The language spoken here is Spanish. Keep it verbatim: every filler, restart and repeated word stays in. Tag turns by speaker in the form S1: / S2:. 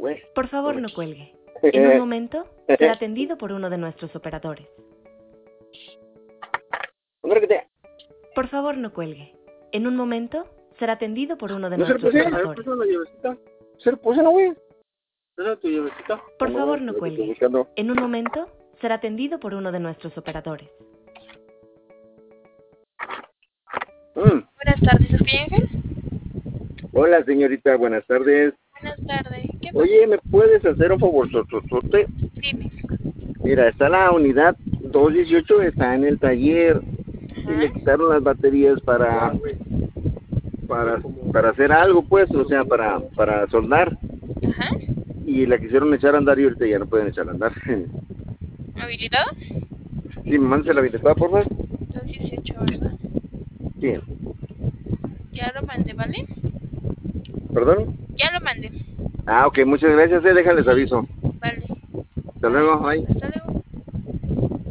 S1: güey.
S2: Por favor, no cuelgue. En un momento será atendido por uno de nuestros operadores. Por favor, no cuelgue. En un momento será atendido por uno de
S1: No se le
S2: nuestros
S1: puse,
S2: operadores.
S1: la llavecita. Se le puse, no, güey. Esa es tu llavecita.
S2: Por favor, no
S1: lo que
S2: cuelgue.
S1: estoy buscando.
S2: En un momento será atendido por uno de nuestros operadores.
S1: Mm.
S3: Buenas tardes, ¿es Ángel?
S1: Hola, señorita, buenas tardes.
S3: Buenas tardes. ¿Qué pasa?
S1: Oye, ¿me puedes hacer un favor, sototote?
S3: Dime.
S1: Mira, está la unidad doscientos dieciocho, está en el taller. Y le
S3: Ajá.
S1: quitaron las baterías para para para hacer algo, pues, o sea, para para soldar.
S3: Ajá.
S1: Y la quisieron echar a andar y ahorita ya no pueden echar a andar.
S3: ¿Habilitado?
S1: Sí, me mandas la habilitada, por favor.
S3: dos dieciocho, ¿verdad?
S1: Sí.
S3: Ya lo mandé, ¿vale?
S1: ¿Perdón?
S3: Ya lo mandé.
S1: Ah, ok, muchas gracias, eh, déjales aviso.
S3: Vale.
S1: Hasta luego, bye.
S3: Hasta luego.